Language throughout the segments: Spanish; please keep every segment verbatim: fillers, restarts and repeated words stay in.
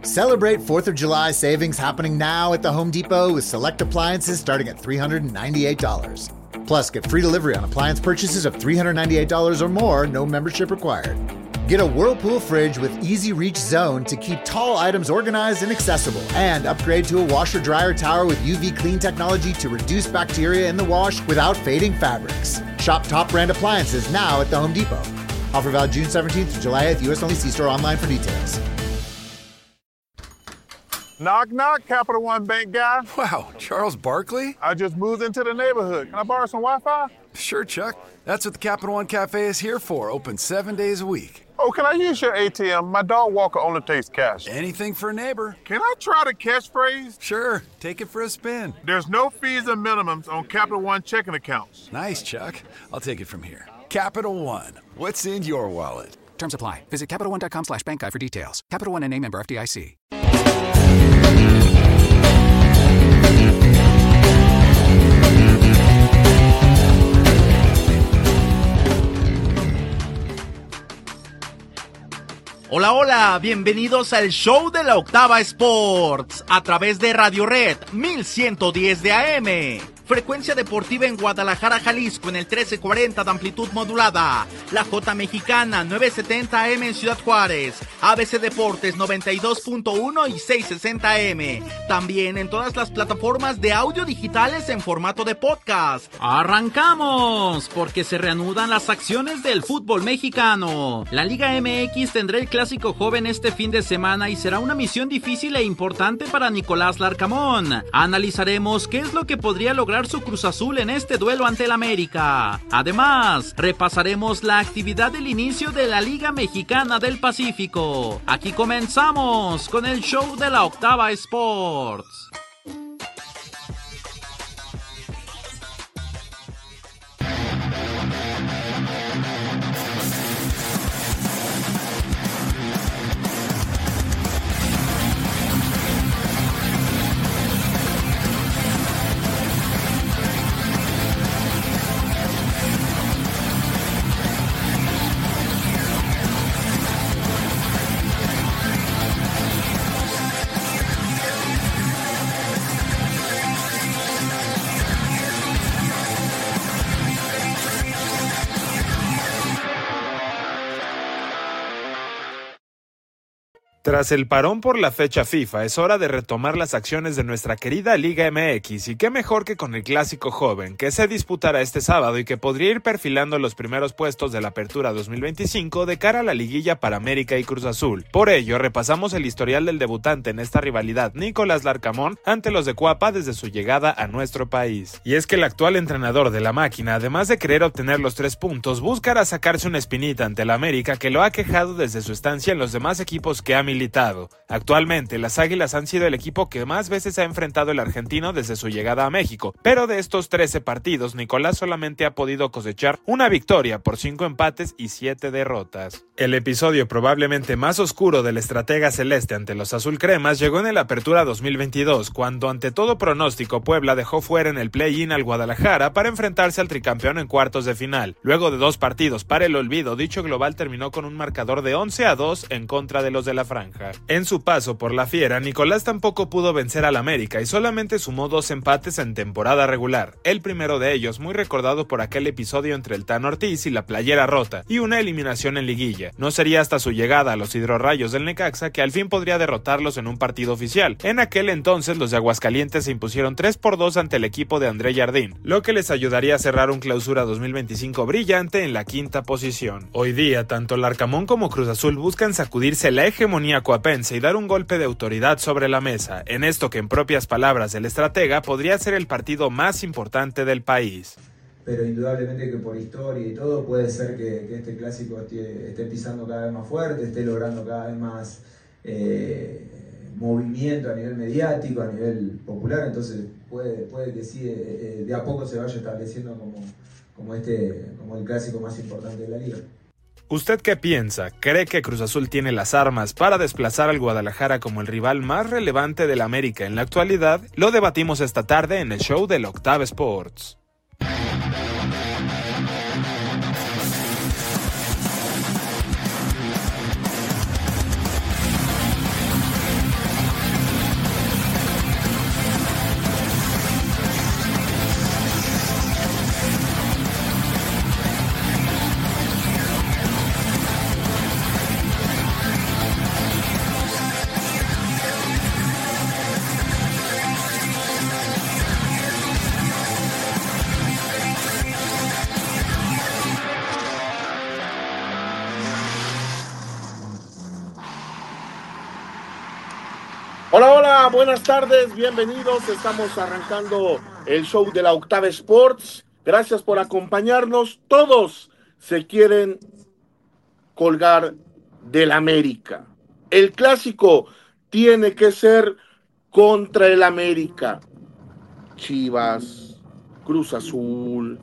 Celebrate fourth of July savings happening now at the Home Depot with select appliances starting at three hundred ninety-eight dollars. Plus, get free delivery on appliance purchases of three hundred ninety-eight dollars or more, no membership required. Get a Whirlpool fridge with Easy Reach Zone to keep tall items organized and accessible. And upgrade to a washer-dryer tower with U V clean technology to reduce bacteria in the wash without fading fabrics. Shop top brand appliances now at the Home Depot. Offer valid June seventeenth to July eighth. U S only. See store online for details. Knock, knock, Capital One Bank guy. Wow, Charles Barkley? I just moved into the neighborhood. Can I borrow some Wi-Fi? Sure, Chuck. That's what the Capital One Cafe is here for, open seven days a week. Oh, can I use your A T M? My dog Walker only takes cash. Anything for a neighbor. Can I try the catchphrase? Sure, take it for a spin. There's no fees and minimums on Capital One checking accounts. Nice, Chuck. I'll take it from here. Capital One, what's in your wallet? Terms apply. Visit CapitalOne.com slash bank guide for details. Capital One N A member F D I C. Hola, hola, bienvenidos al show de la Octava Sports a través de Radio Red mil ciento diez de A M. Frecuencia deportiva en Guadalajara, Jalisco en el trece cuarenta de amplitud modulada. La J Mexicana novecientos setenta A M en Ciudad Juárez. A B C Deportes noventa y dos punto uno y seiscientos sesenta A M. También en todas las plataformas de audio digitales en formato de podcast. ¡Arrancamos! Porque se reanudan las acciones del fútbol mexicano. La Liga M X tendrá el Clásico Joven este fin de semana y será una misión difícil e importante para Nicolás Larcamón. Analizaremos qué es lo que podría lograr su Cruz Azul en este duelo ante el América. Además, repasaremos la actividad del inicio de la Liga Mexicana del Pacífico. Aquí comenzamos con el show de la Octava Sports. Tras el parón por la fecha FIFA, es hora de retomar las acciones de nuestra querida Liga M X, y qué mejor que con el Clásico Joven, que se disputará este sábado y que podría ir perfilando los primeros puestos de la Apertura dos mil veinticinco de cara a la liguilla para América y Cruz Azul. Por ello, repasamos el historial del debutante en esta rivalidad, Nicolás Larcamón, ante los de Cuapa desde su llegada a nuestro país. Y es que el actual entrenador de la máquina, además de querer obtener los tres puntos, buscará sacarse una espinita ante la América que lo ha quejado desde su estancia en los demás equipos que ha militado. Actualmente, las Águilas han sido el equipo que más veces ha enfrentado el argentino desde su llegada a México, pero de estos trece partidos, Nicolás solamente ha podido cosechar una victoria por cinco empates y siete derrotas. El episodio probablemente más oscuro del estratega celeste ante los azulcremas llegó en el Apertura dos mil veintidós, cuando ante todo pronóstico Puebla dejó fuera en el play-in al Guadalajara para enfrentarse al tricampeón en cuartos de final. Luego de dos partidos para el olvido, dicho global terminó con un marcador de once a dos en contra de los de la franja. En su paso por la Fiera, Nicolás tampoco pudo vencer al América y solamente sumó dos empates en temporada regular, el primero de ellos muy recordado por aquel episodio entre el Tano Ortiz y la playera rota, y una eliminación en liguilla. No sería hasta su llegada a los hidrorrayos del Necaxa que al fin podría derrotarlos en un partido oficial. En aquel entonces los de Aguascalientes se impusieron tres por dos ante el equipo de André Jardín, lo que les ayudaría a cerrar un clausura dos mil veinticinco brillante en la quinta posición. Hoy día, tanto Larcamón como Cruz Azul buscan sacudirse la hegemonía coapense y dar un golpe de autoridad sobre la mesa, en esto que en propias palabras del estratega podría ser el partido más importante del país. Pero indudablemente que por historia y todo puede ser que, que este clásico esté, esté pisando cada vez más fuerte, esté logrando cada vez más eh, movimiento a nivel mediático, a nivel popular, entonces puede, puede que sí, eh, de a poco se vaya estableciendo como, como, este, como el clásico más importante de la liga. ¿Usted qué piensa? ¿Cree que Cruz Azul tiene las armas para desplazar al Guadalajara como el rival más relevante del América en la actualidad? Lo debatimos esta tarde en el show del Octava Sports. Hola, hola, buenas tardes, bienvenidos. Estamos arrancando el show de la Octava Sports. Gracias por acompañarnos. Todos se quieren colgar del América. El clásico tiene que ser contra el América. Chivas, Cruz Azul,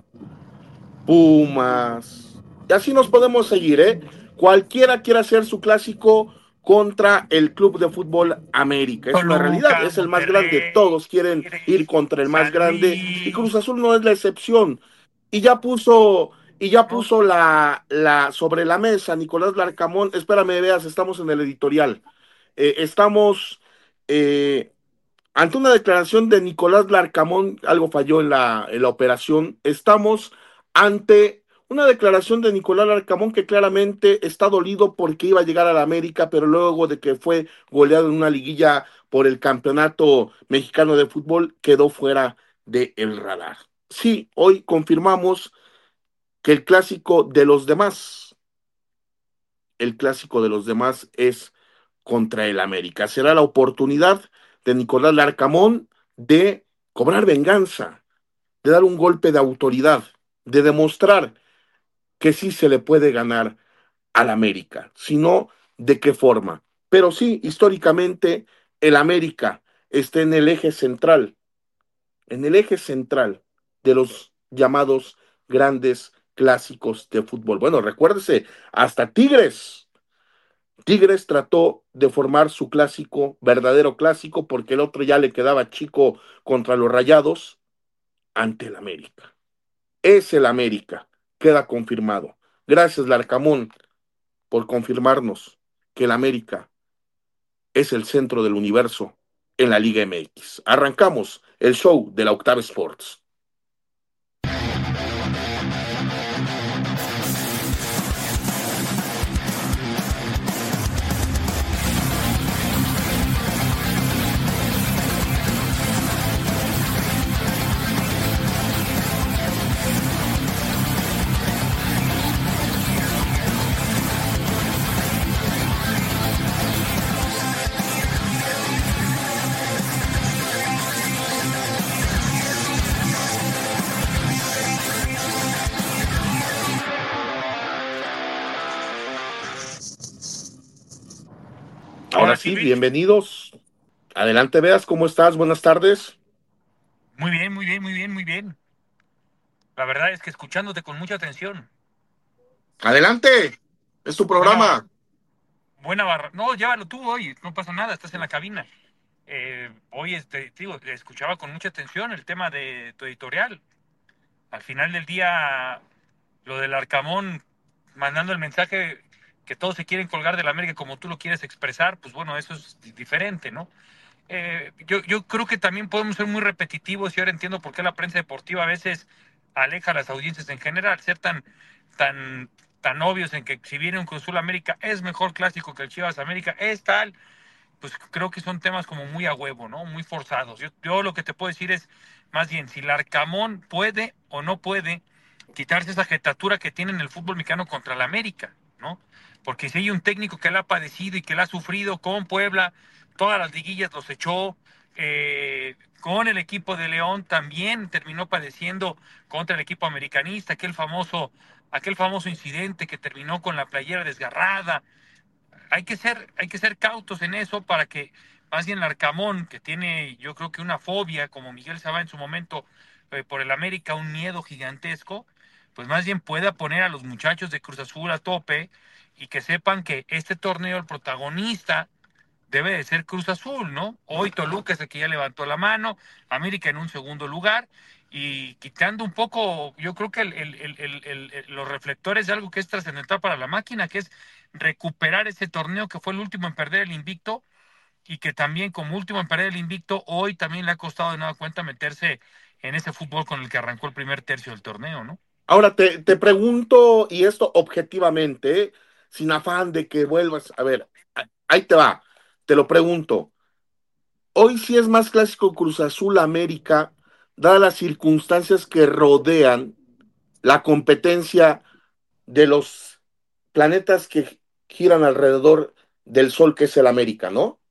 Pumas. Y así nos podemos seguir, ¿eh? Cualquiera quiera hacer su clásico contra el Club de Fútbol América. Es Toluca, una realidad, es el más grande. Todos quieren ir contra el más grande y Cruz Azul no es la excepción. Y ya puso, y ya puso la, la sobre la mesa Nicolás Larcamón. Espérame, veas, estamos en el editorial. Eh, estamos eh, ante una declaración de Nicolás Larcamón, algo falló en la, en la operación. Estamos ante una declaración de Nicolás Larcamón que claramente está dolido porque iba a llegar a la América, pero luego de que fue goleado en una liguilla por el Campeonato Mexicano de Fútbol, quedó fuera del radar. Sí, hoy confirmamos que el clásico de los demás, el clásico de los demás es contra el América. Será la oportunidad de Nicolás Larcamón de cobrar venganza, de dar un golpe de autoridad, de demostrar que sí se le puede ganar al América, sino de qué forma. Pero sí, históricamente, el América está en el eje central, en el eje central de los llamados grandes clásicos de fútbol. Bueno, recuérdese, hasta Tigres. Tigres trató de formar su clásico, verdadero clásico, porque el otro ya le quedaba chico contra los Rayados ante el América. Es el América, queda confirmado. Gracias, Larcamón, por confirmarnos que el América es el centro del universo en la Liga M X. Arrancamos el show de la Octava Sports. Ahora sí, bienvenidos. Adelante, Veas, ¿cómo estás? Buenas tardes. Muy bien, muy bien, muy bien, muy bien. La verdad es que escuchándote con mucha atención. Adelante, es tu programa. Buena, buena barra. No, llévalo tú hoy, no pasa nada, estás en la cabina. Eh, hoy, este, digo, escuchaba con mucha atención el tema de tu editorial. Al final del día, lo del Arcamón mandando el mensaje que todos se quieren colgar de la América como tú lo quieres expresar, pues bueno, eso es diferente, ¿no? Eh, yo, yo creo que también podemos ser muy repetitivos y ahora entiendo por qué la prensa deportiva a veces aleja a las audiencias en general, ser tan, tan, tan obvios en que si viene un Cruz Azul América es mejor clásico que el Chivas América, es tal, pues creo que son temas como muy a huevo, ¿no? Muy forzados. Yo, yo lo que te puedo decir es, más bien, si Larcamón puede o no puede quitarse esa jetatura que tiene en el fútbol mexicano contra el América, ¿no? Porque si hay un técnico que la ha padecido y que la ha sufrido con Puebla, todas las liguillas los echó, eh, con el equipo de León también terminó padeciendo contra el equipo americanista, aquel famoso, aquel famoso incidente que terminó con la playera desgarrada. Hay que ser, hay que ser cautos en eso para que más bien Larcamón, que tiene yo creo que una fobia, como Miguel Sabá en su momento, eh, por el América, un miedo gigantesco, pues más bien pueda poner a los muchachos de Cruz Azul a tope y que sepan que este torneo, el protagonista, debe de ser Cruz Azul, ¿no? Hoy Toluca es el que ya levantó la mano, América en un segundo lugar, y quitando un poco, yo creo que el, el, el, el, el, los reflectores de algo que es trascendental para la máquina, que es recuperar ese torneo que fue el último en perder el invicto, y que también como último en perder el invicto, hoy también le ha costado de nueva cuenta meterse en ese fútbol con el que arrancó el primer tercio del torneo, ¿no? Ahora te, te pregunto, y esto objetivamente, ¿eh? Sin afán de que vuelvas, a ver, ahí te va, te lo pregunto. Hoy sí es más clásico Cruz Azul América, dadas las circunstancias que rodean la competencia de los planetas que giran alrededor del Sol, que es el América, ¿no? O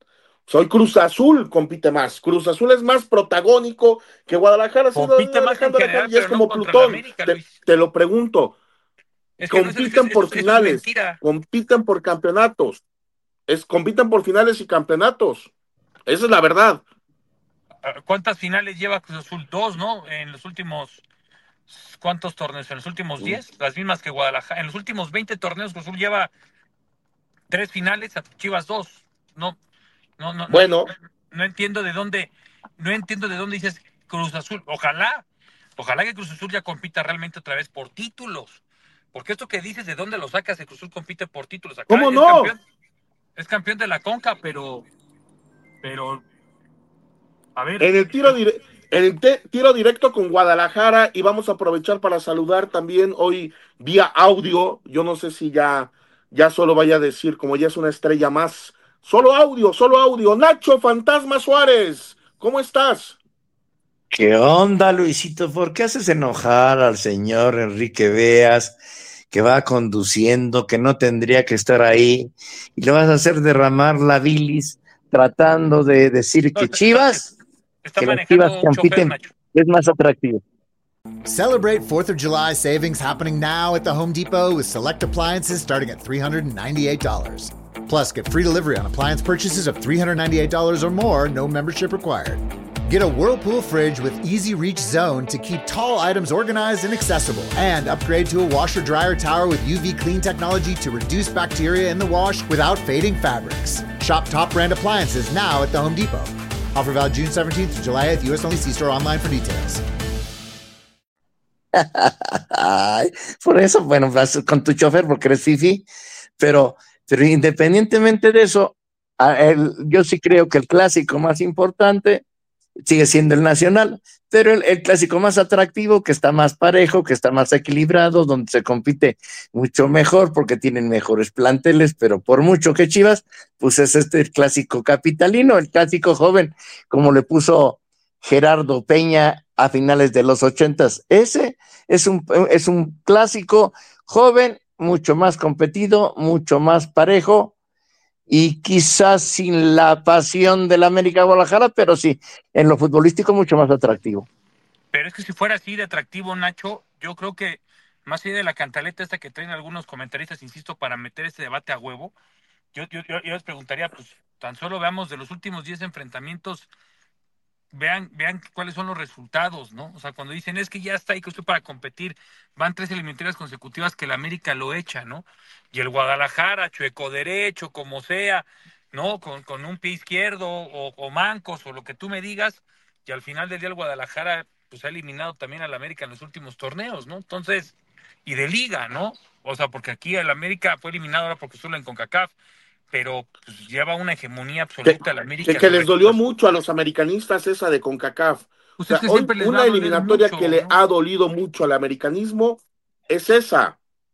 Soy Cruz Azul, compite más. Cruz Azul es más protagónico que Guadalajara. Compite más en general, y es pero como no contra Plutón. la América, te, Luis. te lo pregunto. Es que no, compiten eso, eso, por eso, eso finales, es mentira. compiten por campeonatos. Es, compiten por finales y campeonatos. Esa es la verdad. ¿Cuántas finales lleva Cruz Azul? Dos, ¿no? En los últimos... ¿Cuántos torneos? ¿En los últimos diez? Las mismas que Guadalajara. En los últimos veinte torneos Cruz Azul lleva tres finales, a Chivas dos. No, no, no, bueno. no, no entiendo de dónde, no entiendo de dónde dices Cruz Azul. Ojalá, ojalá que Cruz Azul ya compita realmente otra vez por títulos. Porque esto que dices, ¿de dónde lo sacas? Que Cruz Azul compite por títulos. Acá ¿Cómo es no? Campeón, es campeón de la Conca, pero, pero, a ver. En el tiro directo. En el te- tiro directo con Guadalajara, y vamos a aprovechar para saludar también hoy vía audio. Yo no sé si ya, ya solo vaya a decir, como ya es una estrella más, solo audio, solo audio. Nacho Fantasma Suárez, ¿cómo estás? ¿Qué onda, Luisito? ¿Por qué haces enojar al señor Enrique Veas, que va conduciendo, que no tendría que estar ahí, y le vas a hacer derramar la bilis tratando de decir que Chivas, Está que las Chivas manejando un chofer, compiten, Nacho. es más atractivo? Celebrate fourth of July savings happening now at the Home Depot with select appliances starting at three hundred ninety-eight dollars. Plus, get free delivery on appliance purchases of three hundred ninety-eight dollars or more, no membership required. Get a Whirlpool fridge with Easy Reach Zone to keep tall items organized and accessible. And upgrade to a washer-dryer tower with U V clean technology to reduce bacteria in the wash without fading fabrics. Shop top brand appliances now at the Home Depot. Offer valid June seventeenth to July eighth, U S only. See store online for details. Por eso, bueno, vas con tu chofer porque eres fifi, pero, pero independientemente de eso, a él, yo sí creo que el clásico más importante sigue siendo el nacional, pero el, el clásico más atractivo, que está más parejo, que está más equilibrado, donde se compite mucho mejor porque tienen mejores planteles, pero por mucho que Chivas, pues es este el clásico capitalino, el clásico joven, como le puso Gerardo Peña a finales de los ochentas. Ese es un, es un clásico joven, mucho más competido, mucho más parejo, y quizás sin la pasión del América Guadalajara, pero sí, en lo futbolístico mucho más atractivo. Pero es que si fuera así de atractivo, Nacho, yo creo que más allá de la cantaleta esta que traen algunos comentaristas, insisto, para meter este debate a huevo, yo, yo, yo, yo les preguntaría, pues tan solo veamos de los últimos diez enfrentamientos, vean, vean cuáles son los resultados, ¿no? O sea, cuando dicen es que ya está ahí que estoy para competir, van tres eliminatorias consecutivas que el América lo echa, ¿no? Y el Guadalajara, chueco derecho, como sea, ¿no? Con, con un pie izquierdo o, o mancos o lo que tú me digas, y al final del día el Guadalajara pues ha eliminado también al América en los últimos torneos, ¿no? Entonces, y de liga, ¿no? O sea, porque aquí el América fue eliminado ahora porque estuvo en CONCACAF, pero pues, lleva una hegemonía absoluta al América. Que, que les dolió mucho a los americanistas esa de CONCACAF. Pues o sea, es que hoy siempre les va una a doler eliminatoria mucho, que le ¿no? ha dolido mucho al americanismo es esa.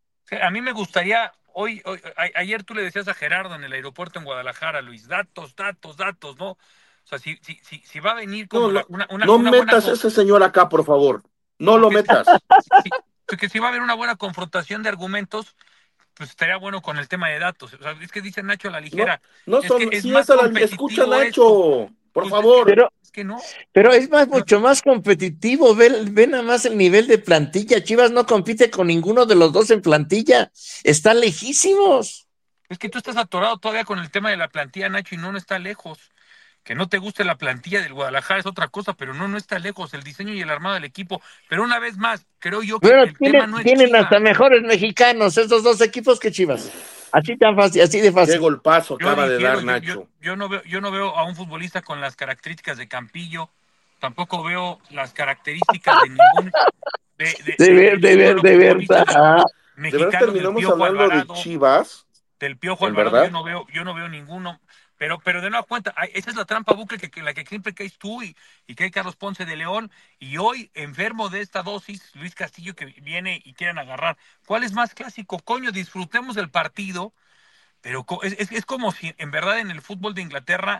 A mí me gustaría, hoy, hoy a, ayer tú le decías a Gerardo en el aeropuerto en Guadalajara, Luis, datos, datos, datos, ¿no? O sea, si, si, si, si va a venir como No, la, no, una, una, no una metas buena... a ese señor acá, por favor. No lo metas. Sí, porque si va a haber una buena confrontación de argumentos, pues estaría bueno con el tema de datos. O sea, es que dice Nacho a la ligera. No, no es son, que es si más esa la, competitivo escucha Nacho, esto. por Pues favor. Pero, es que no. pero es más, mucho más competitivo. Ve, ve nada más el nivel de plantilla. Chivas no compite con ninguno de los dos en plantilla. Están lejísimos. Es que tú estás atorado todavía con el tema de la plantilla, Nacho, y no, no está lejos. Que no te guste la plantilla del Guadalajara es otra cosa, pero no, no está lejos el diseño y el armado del equipo. Pero una vez más, creo yo que Pero el tienen, tema no es tienen Chivas. hasta mejores mexicanos esos dos equipos que Chivas. Así tan fácil, así de fácil. Qué golpazo Yo acaba de difiero, dar yo, Nacho. yo, yo no veo, yo no veo a un futbolista con las características de Campillo, tampoco veo las características de ningún de, de, de ver, de, de ver, de verdad. De verdad terminamos hablando Alvarado, de Chivas. Del Piojo Alvarado, yo no veo, yo no veo ninguno. Pero, pero de nueva cuenta, esa es la trampa bucle que, que la que siempre caes tú y, y que hay Carlos Ponce de León. Y hoy, enfermo de esta dosis, Luis Castillo que viene y quieren agarrar. ¿Cuál es más clásico? Coño, disfrutemos del partido. Pero es, es, es como si, en verdad, en el fútbol de Inglaterra,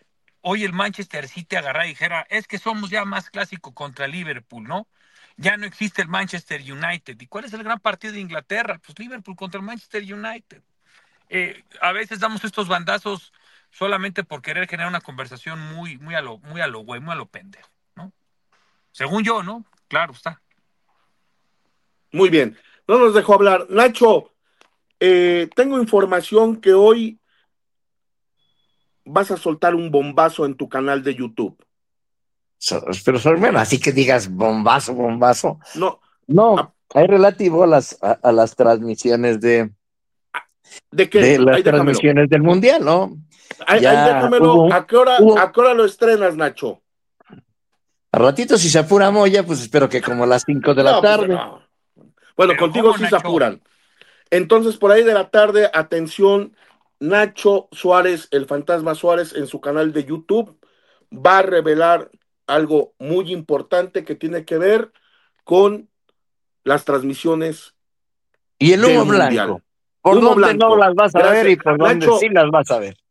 hoy el Manchester City agarrara y dijera, es que somos ya más clásico contra Liverpool, ¿no? Ya no existe el Manchester United. ¿Y cuál es el gran partido de Inglaterra? Pues Liverpool contra el Manchester United. Eh, a veces damos estos bandazos solamente por querer generar una conversación muy, muy a lo, muy a lo güey, muy a lo pendejo, ¿no? Según yo, ¿no? Claro está. Muy bien, no nos dejó hablar. Nacho, eh, tengo información que hoy vas a soltar un bombazo en tu canal de YouTube. So, pero bueno, así que digas bombazo, bombazo. No. No, a, es relativo a las, a, a las transmisiones de, ¿de, qué? de las ahí transmisiones del Mundial, ¿no? Ahí, ahí déjamelo. Hubo, ¿A qué hora, hubo, ¿a qué hora lo estrenas, Nacho? A ratito, si se apura Moya, pues espero que como a las cinco de la no, tarde. Pues no. Bueno, Pero contigo ¿cómo, sí Nacho? se apuran. Entonces, por ahí de la tarde, atención, Nacho Suárez, el fantasma Suárez, en su canal de YouTube, va a revelar algo muy importante que tiene que ver con las transmisiones. Y el humo del blanco. Mundial. ¿Por humo dónde blanco. no las vas a Gracias. ver y por dónde Nacho, sí las vas a ver?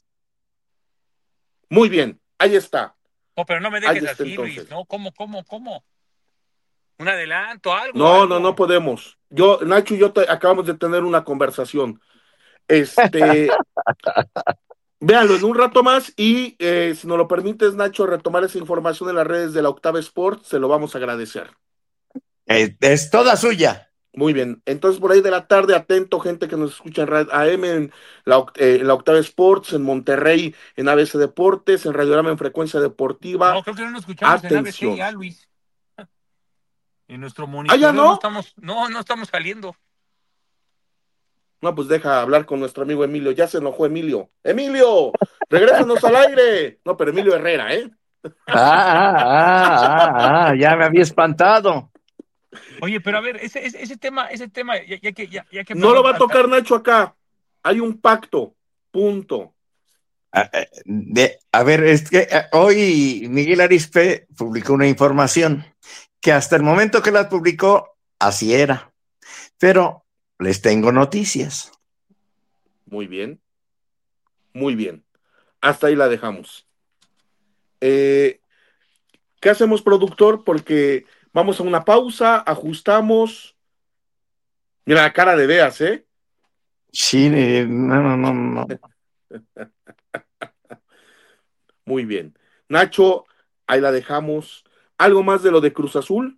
Muy bien, ahí está. No, pero no me dejes Ahí está, así, entonces. Luis, ¿no? ¿Cómo, cómo, cómo? Un adelanto, algo. No, algo. no, no podemos. Yo, Nacho y yo te, acabamos de tener una conversación. Este, véanlo en un rato más y eh, si nos lo permites, Nacho, retomar esa información en las redes de la Octava Sport, se lo vamos a agradecer. Es, es toda suya. Muy bien, entonces por ahí de la tarde, atento, gente que nos escucha en Radio A M, en la, eh, en la Octava Sports, en Monterrey, en A B C Deportes, en Radiorama en Frecuencia Deportiva. No, creo que no nos escuchamos Atención. en A B C ya, Luis. En nuestro monitor ¿Ah, ya no? no estamos, no, no estamos saliendo. No, pues deja hablar con nuestro amigo Emilio. Ya se enojó Emilio. ¡Emilio! ¡Regrésanos al aire! No, pero Emilio Herrera, ¿eh? Ah, ah, ah, ah, ya me había espantado. Oye, pero a ver, ese, ese, ese tema, ese tema, ya, ya que, ya, ya que no lo va a tocar Nacho acá. Hay un pacto. Punto. A, de, a ver, es que hoy Miguel Arizpe publicó una información que hasta el momento que la publicó, así era. Pero les tengo noticias. Muy bien. Muy bien. Hasta ahí la dejamos. Eh, ¿Qué hacemos, productor? Porque vamos a una pausa, ajustamos. Mira la cara de Beas, ¿eh? Sí, no, no, no, no. Muy bien. Nacho, ahí la dejamos. ¿Algo más de lo de Cruz Azul?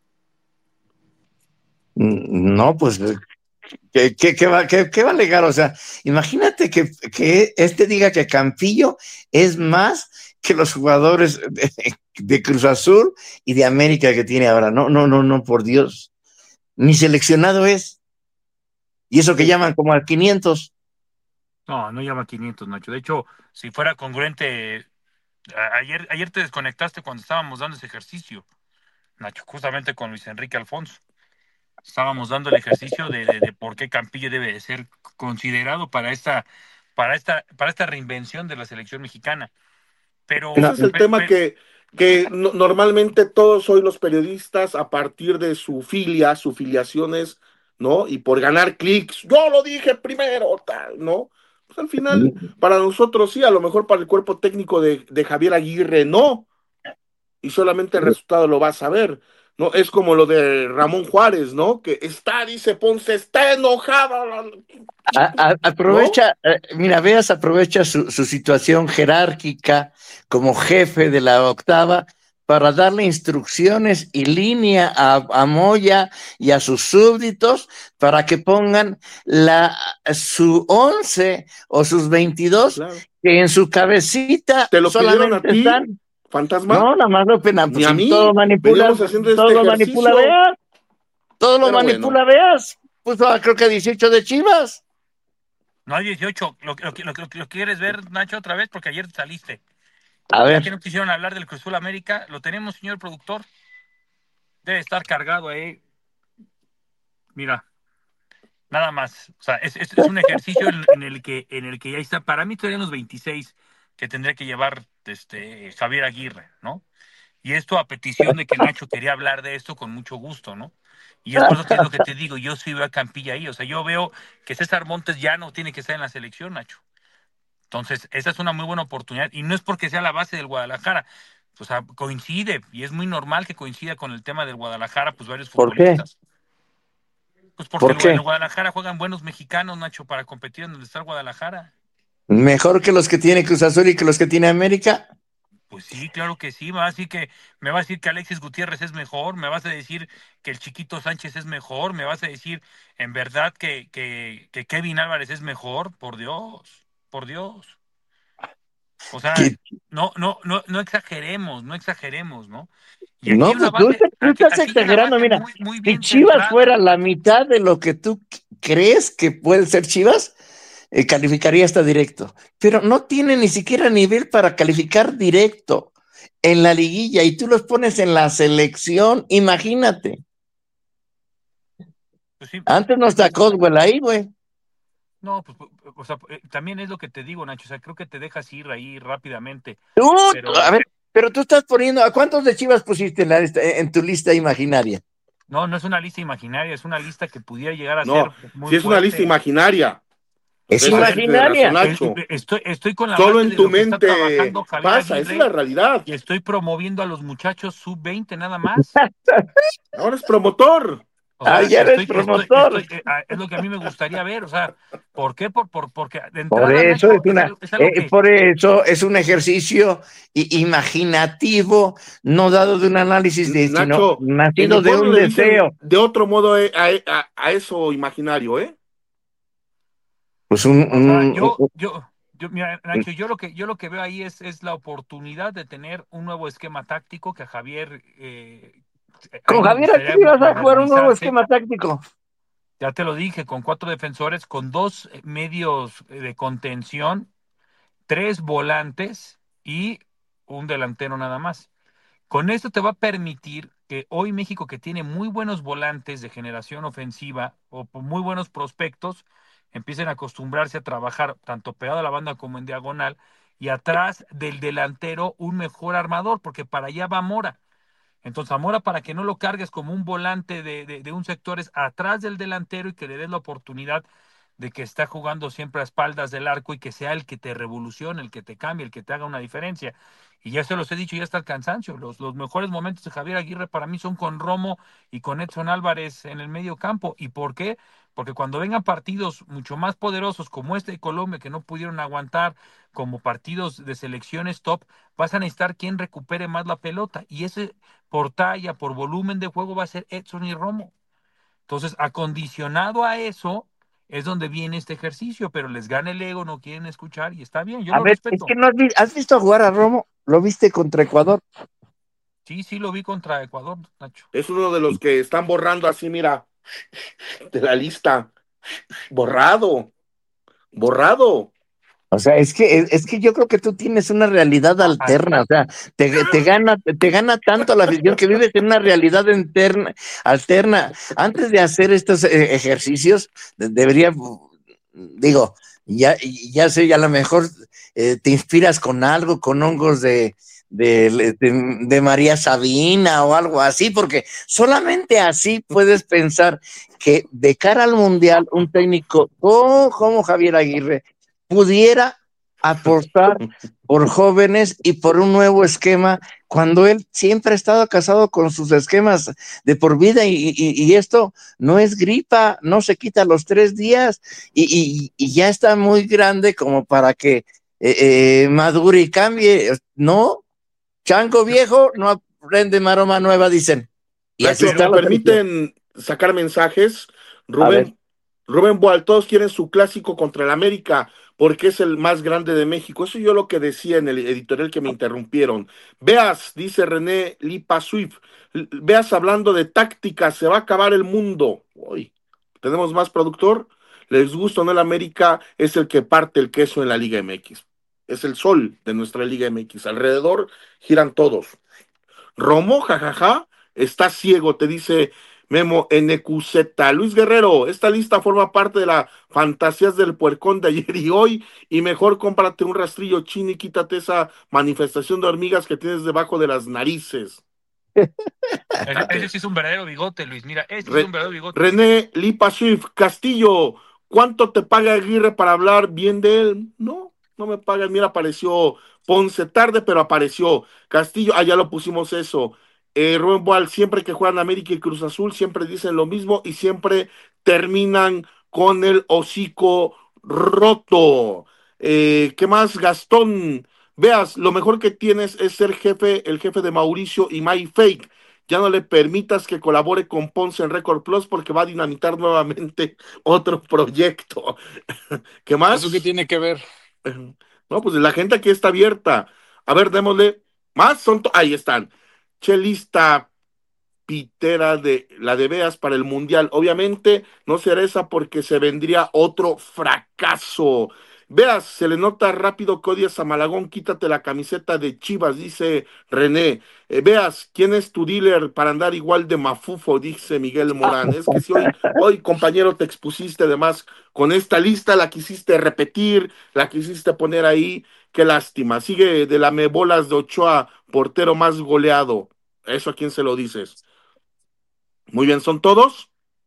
No, pues, ¿qué, qué, qué, va, qué, qué va a alegar? O sea, imagínate que, que este diga que Campillo es más que los jugadores de, de Cruz Azul y de América que tiene ahora. No, no, no, no, por Dios. Ni seleccionado es. Y eso que llaman como a quinientos. No, no llama quinientos, Nacho. De hecho, si fuera congruente, a- ayer, ayer te desconectaste cuando estábamos dando ese ejercicio, Nacho, justamente con Luis Enrique Alfonso. Estábamos dando el ejercicio de, de, de por qué Campillo debe de ser considerado para esta, para esta, para esta reinvención de la selección mexicana. Pero ese es el pero, tema pero, que, que no, normalmente todos hoy los periodistas, a partir de su filia, su filiaciones, ¿no? Y por ganar clics, yo lo dije primero, tal, ¿no? Pues al final, para nosotros sí, a lo mejor para el cuerpo técnico de, de Javier Aguirre no, y solamente el resultado lo vas a ver, ¿no? Es como lo de Ramón Juárez, ¿no? Que está, dice Ponce, está enojado. A, a, aprovecha, ¿no? eh, mira, Veas, aprovecha su, su situación jerárquica como jefe de la Octava para darle instrucciones y línea a, a Moya y a sus súbditos para que pongan la, su once o sus veintidós, claro, que en su cabecita ¿te lo solamente a ti, están. Fantasma? No, nada más lo penan. Pues a mí. Todo manipula, todo este lo manipula Veas. Todo lo Pero manipula bueno. Veas. Puso a, creo que dieciocho de Chivas. No hay dieciocho. Lo, lo, lo, lo, lo quieres ver, Nacho, otra vez, porque ayer saliste. A ver. Ya que no quisieron hablar del Cruz Azul América, lo tenemos, señor productor. Debe estar cargado ahí. Mira, nada más. O sea, es, es, es un ejercicio en, en el que en el que ya está. Para mí todavía los veintiséis que tendría que llevar este Javier Aguirre, ¿no? Y esto a petición de que Nacho quería hablar de esto con mucho gusto, ¿no? Y es por eso que es lo que te digo, yo sí veo a Campilla ahí. O sea, yo veo que César Montes ya no tiene que estar en la selección, Nacho. Entonces, esa es una muy buena oportunidad. Y no es porque sea la base del Guadalajara. O sea, coincide, y es muy normal que coincida con el tema del Guadalajara, pues varios futbolistas. ¿Por qué? Pues porque ¿Por qué? en Guadalajara juegan buenos mexicanos, Nacho, para competir en el Star Guadalajara. ¿Mejor que los que tiene Cruz Azul y que los que tiene América? Pues sí, claro que sí. Me va a decir que, me va a decir que Alexis Gutiérrez es mejor, me vas a decir que el Chiquito Sánchez es mejor, me vas a decir en verdad que, que, que Kevin Álvarez es mejor, por Dios, por Dios. O sea, ¿Qué? no, no, no, no exageremos, no exageremos, ¿no? Y aquí No, hay una pues tú, base, tú aquí, estás aquí hay una exagerando. base Mira, muy, muy si bien Chivas centrada. fuera la mitad de lo que tú crees que puede ser Chivas, eh, calificaría hasta directo. Pero no tiene ni siquiera nivel para calificar directo en la liguilla y tú los pones en la selección, imagínate. Pues sí, Antes no está Coswell ahí, güey. no, pues, o sea, eh, también es lo que te digo, Nacho, o sea, creo que te dejas ir ahí rápidamente. Tú, Pero, a ver, pero tú estás poniendo, ¿a cuántos de Chivas pusiste en, la lista- en tu lista imaginaria? no, no es una lista imaginaria, es una lista que pudiera llegar a No, ser muy si es una fuerte. lista imaginaria. Es Esa A ver, sí tiene razón, imaginaria. Nacho. eh, Estoy, estoy con la Solo base en de tu lo que está mente trabajando Javier pasa, esa es Aguirre la realidad. y estoy promoviendo a los muchachos sub veinte nada más. Ahora es promotor. O sea, Ah, ya eres estoy, estoy, promotor. estoy, eh, ah, es lo que a mí me gustaría ver. O sea, ¿por qué? Por, por, porque de Por entrada, eso Nacho, es es una, algo, es algo eh, que, por eso es un ejercicio i- imaginativo, no dado de un análisis, de, sino Nacho, en nacido mi de pueblo un le dicen deseo. de otro modo eh, a, a- a eso imaginario, ¿eh? Pues un, o sea, un- yo, un- yo, yo, mira, Nacho, yo lo que, yo lo que veo ahí es, es la oportunidad de tener un nuevo esquema táctico que a Javier, eh, a con él le Javier gustaría aquí vas a jugar un nuevo modernizarse. esquema táctico. Ya te lo dije, con cuatro defensores, con dos medios de contención, tres volantes y un delantero nada más. Con esto te va a permitir que hoy México, que tiene muy buenos volantes de generación ofensiva o muy buenos prospectos, empiecen a acostumbrarse a trabajar tanto pegado a la banda como en diagonal y atrás del delantero un mejor armador, porque para allá va Mora. Entonces, Zamora, para que no lo cargues como un volante de, de, de un sector, es atrás del delantero y que le des la oportunidad de que está jugando siempre a espaldas del arco y que sea el que te revolucione, el que te cambie, el que te haga una diferencia. Y ya se los he dicho, ya está el cansancio. Los, los mejores momentos de Javier Aguirre para mí son con Romo y con Edson Álvarez en el medio campo. ¿Y por qué? Porque cuando vengan partidos mucho más poderosos como este de Colombia, que no pudieron aguantar, como partidos de selecciones top, vas a necesitar quien recupere más la pelota. Y ese por talla, por volumen de juego va a ser Edson y Romo. Entonces, acondicionado a eso, es donde viene este ejercicio, pero les gana el ego, no quieren escuchar y está bien, yo A lo ver, es respeto. que no has, vi- ¿has visto jugar a Romo? ¿Lo viste contra Ecuador? Sí, sí lo vi contra Ecuador, Nacho. Es uno de los que están borrando así, mira, de la lista. Borrado, borrado. O sea, es que, es, es que yo creo que tú tienes una realidad alterna, o sea, te, te gana, te, te gana tanto la afición que vives en una realidad interna, alterna. Antes de hacer estos eh, ejercicios, de- debería, digo, ya, ya sé, a lo mejor eh, te inspiras con algo, con hongos de, de, de, de María Sabina o algo así, porque solamente así puedes pensar que de cara al Mundial, un técnico como, como Javier Aguirre pudiera apostar por jóvenes y por un nuevo esquema, cuando él siempre ha estado casado con sus esquemas de por vida y, y, y esto no es gripa, no se quita los tres días y, y, y ya está muy grande como para que eh, eh, madure y cambie. No, chango viejo no aprende maroma nueva, dicen. Y así Nacho, está ¿me la selección. permiten sacar mensajes? A ver. Rubén, Rubén Boal, todos quieren su clásico contra el América porque es el más grande de México. Eso yo lo que decía en el editorial que me interrumpieron. Veas, dice René Lipa Swift, veas hablando de táctica, se va a acabar el mundo. Uy, ¿tenemos más productor? ¿Les gusta o no el América? Es el que parte el queso en la Liga M X. Es el sol de nuestra Liga M X. Alrededor giran todos. Romo, jajaja, está ciego, te dice Memo N Q Z. Luis Guerrero, esta lista forma parte de las fantasías del puercón de ayer y hoy, y mejor cómprate un rastrillo chino y quítate esa manifestación de hormigas que tienes debajo de las narices. Ese, ese sí es un verdadero bigote, Luis. Mira, ese sí Re- es un verdadero bigote. René Lipa Swift, Castillo, ¿cuánto te paga Aguirre para hablar bien de él? No, no me paga. Mira, apareció Ponce tarde, pero apareció. Castillo, allá lo pusimos eso. Eh, Rubén Boal, siempre que juegan América y Cruz Azul, siempre dicen lo mismo y siempre terminan con el hocico roto. Eh, ¿qué más, Gastón? Veas, lo mejor que tienes es ser jefe, el jefe de Mauricio y My Fake. Ya no le permitas que colabore con Ponce en Record Plus porque va a dinamitar nuevamente otro proyecto. ¿Qué ¿Eso qué más? tiene que ver? No, pues la gente aquí está abierta. A ver, démosle más. Son to- Ahí están. Chelista pitera de la de Veas para el Mundial. Obviamente no será esa porque se vendría otro fracaso. Veas, se le nota rápido que odias a Malagón, quítate la camiseta de Chivas, dice René. Eh, veas, ¿quién es tu dealer para andar igual de mafufo? Dice Miguel Morán. Es que si hoy, hoy, compañero, te expusiste además con esta lista, la quisiste repetir, la quisiste poner ahí, qué lástima. Sigue de la Mebolas de Ochoa, portero más goleado. ¿Eso a quién se lo dices? Muy bien, ¿son todos?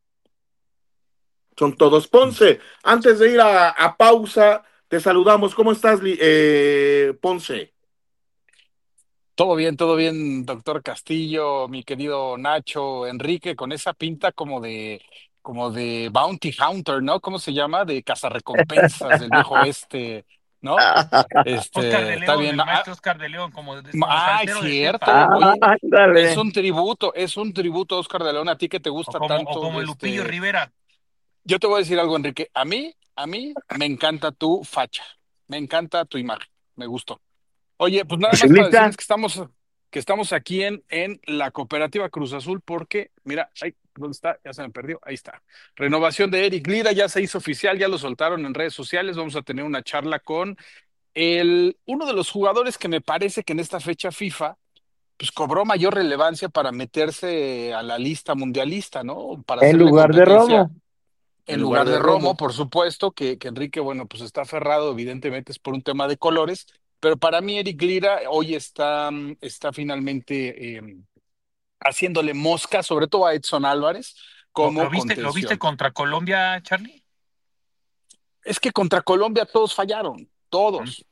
Son todos. Ponce, antes de ir a, a pausa, te saludamos. ¿Cómo estás, eh, Ponce? Todo bien, todo bien, doctor Castillo, mi querido Nacho, Enrique, con esa pinta como de, como de Bounty Hunter, ¿no? ¿Cómo se llama? De cazarrecompensas del viejo oeste, ¿no? Oscar Este, de está León, bien. el Ah, maestro Oscar de León, como, como ay, salsero de cierto. cepa. Oye, es Ándale. un tributo, es un tributo, Oscar de León, a ti que te O gusta como, o tanto, como el Lupillo este, Rivera. yo te voy a decir algo, Enrique. A mí, a mí me encanta tu facha, me encanta tu imagen, me gustó. Oye, pues nada más para Chulita. decirles que estamos, que estamos aquí en, en la Cooperativa Cruz Azul, porque, mira, ay, ¿dónde está? Ya se me perdió, ahí está. Renovación de Eric Lira, ya se hizo oficial, ya lo soltaron en redes sociales. Vamos a tener una charla con el, uno de los jugadores que me parece que en esta fecha FIFA, pues cobró mayor relevancia para meterse a la lista mundialista, ¿no? Para En hacerle lugar de competencia Romo. en En lugar lugar de de Romo, Romo. por supuesto, que, que Enrique, bueno, pues está aferrado, evidentemente es por un tema de colores, pero para mí Eric Lira hoy está, mm, está finalmente eh, haciéndole mosca, sobre todo a Edson Álvarez, ¿Lo, lo como viste, ¿Lo viste contención. contra Colombia, Charlie? Es que contra Colombia todos fallaron, ¿Mm? todos.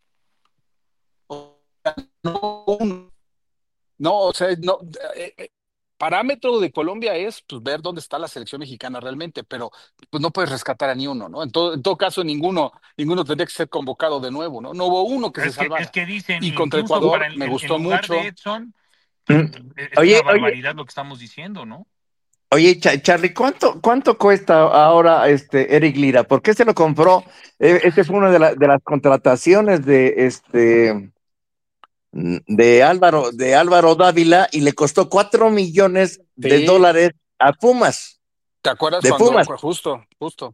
O sea, no uno. No, o sea, no, eh, eh, parámetro de Colombia es pues ver dónde está la selección mexicana realmente, pero pues no puedes rescatar a ni uno, ¿no? En todo, en todo caso, ninguno, ninguno tendría que ser convocado de nuevo, ¿no? No hubo uno que se Es que, es salvara. que dicen, Y contra incluso para Ecuador el, me en, en gustó lugar de mucho. Edson, pues, Mm. es es una Oye, oye, barbaridad lo que estamos diciendo, ¿no? oye, Cha- Charlie, ¿cuánto, cuánto cuesta ahora este Eric Lira? ¿Por qué se lo compró? Eh, este fue una de, la- de las contrataciones de este de Álvaro, de Álvaro Dávila y le costó cuatro millones de Sí, dólares a Pumas, ¿te acuerdas de cuando, Pumas. cu- justo, justo?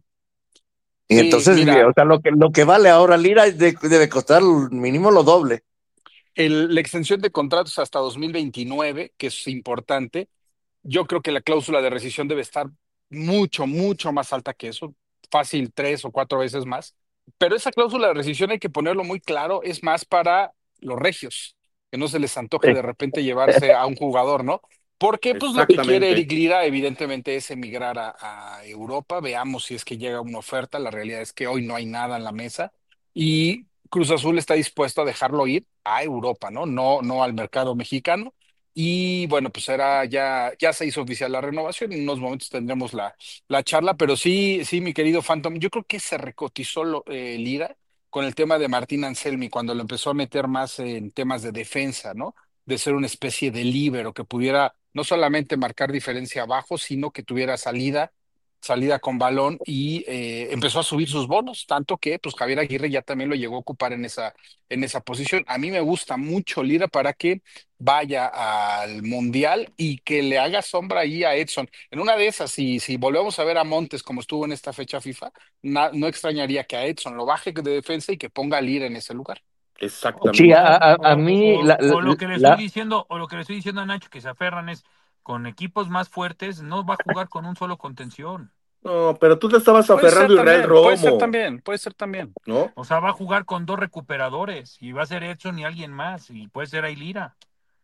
Y Sí, entonces, o mira, sea, lo que, lo que vale ahora Lira es de- debe costar mínimo lo doble. el- la extensión de contratos hasta dos mil veintinueve, que es importante. Yo creo que la cláusula de rescisión debe estar mucho, mucho más alta que eso, fácil tres o cuatro veces más. Pero esa cláusula de rescisión hay que ponerlo muy claro, es más para los regios, que no se les antoje Sí. de repente llevarse a un jugador, ¿no? Porque pues lo que quiere Exactamente. Eric Lira evidentemente es emigrar a, a Europa. Veamos si es que llega una oferta. La realidad es que hoy no hay nada en la mesa y Cruz Azul está dispuesto a dejarlo ir a Europa, ¿no? No, no al mercado mexicano. Y bueno, pues era ya, ya se hizo oficial la renovación. En unos momentos tendremos la, la charla, pero sí, sí, mi querido Phantom, yo creo que se recotizó lo, eh, Lira con el tema de Martín Anselmi cuando lo empezó a meter más en temas de defensa, ¿no? De ser una especie de líbero que pudiera no solamente marcar diferencia abajo, sino que tuviera salida, salida con balón y eh, empezó a subir sus bonos, tanto que pues Javier Aguirre ya también lo llegó a ocupar en esa, en esa posición. A mí me gusta mucho Lira para que vaya al Mundial y que le haga sombra ahí a Edson. En una de esas, si, si volvemos a ver a Montes como estuvo en esta fecha FIFA, na- no extrañaría que a Edson lo baje de defensa y que ponga a Lira en ese lugar. Sí, Exactamente. a, a- O, a mí o- la, o lo que le estoy la- diciendo, o lo que le estoy diciendo a Nacho, que se aferran es con equipos más fuertes, no va a jugar con un solo contención. No, pero tú te estabas Puede ser aferrando a Israel también, puede ser Romo, también, puede ser también. ¿no? O sea, va a jugar con dos recuperadores y va a ser Edson y alguien más, y puede ser Ailira.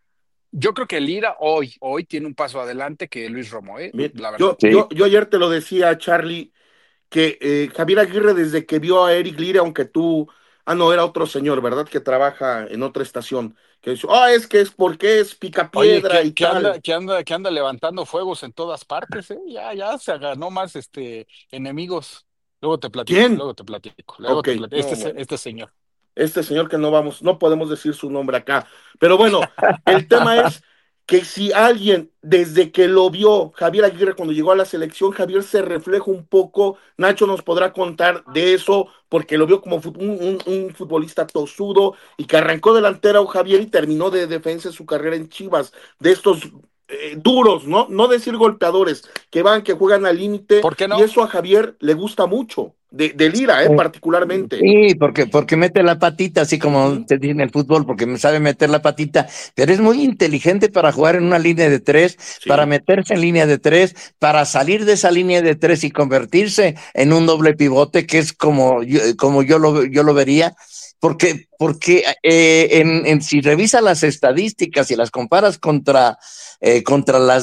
Yo creo que Lira hoy, hoy tiene un paso adelante que Luis Romo, ¿eh? Mi- La verdad. Yo, sí. yo, yo ayer te lo decía, Charlie, que eh, Javier Aguirre, desde que vio a Eric Lira, aunque tú, ah, no, era otro señor, ¿verdad? Que trabaja en otra estación, que dice, ah, es que es porque es Oye, picapiedra que, y que anda, tal. que anda, que anda levantando fuegos en todas partes, ¿eh? Ya, ya se ganó más este enemigos. Luego te platico. ¿Quién? Luego te platico. Luego okay, te platico. Este, no, este señor. Este señor que no vamos, no podemos decir su nombre acá. Pero bueno, el tema es que si alguien, desde que lo vio Javier Aguirre cuando llegó a la selección, Javier se refleja un poco, Nacho nos podrá contar de eso, porque lo vio como un, un, un futbolista tosudo y que arrancó delantera Javier y terminó de defensa su carrera en Chivas, de estos eh, duros, ¿no? No decir golpeadores, que van, que juegan al límite, ¿Por qué no? Y eso a Javier le gusta mucho, de, de Lira, eh, particularmente. Sí, porque, porque mete la patita, así como uh-huh. te dice en el fútbol, porque sabe meter la patita, pero es muy inteligente para jugar en una línea de tres, sí. para meterse en línea de tres, para salir de esa línea de tres y convertirse en un doble pivote, que es como yo, como yo lo, yo lo vería. Porque, porque eh, en, en, si revisas las estadísticas y las comparas contra, eh, contra las